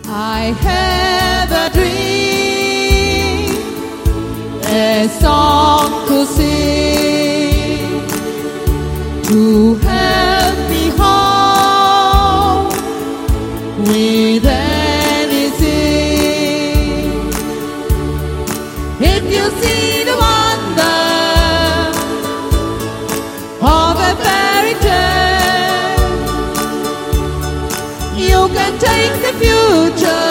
I have a dream, a song to sing, to help me home with anything. If you see the wonder of a fairy tale, you can take the future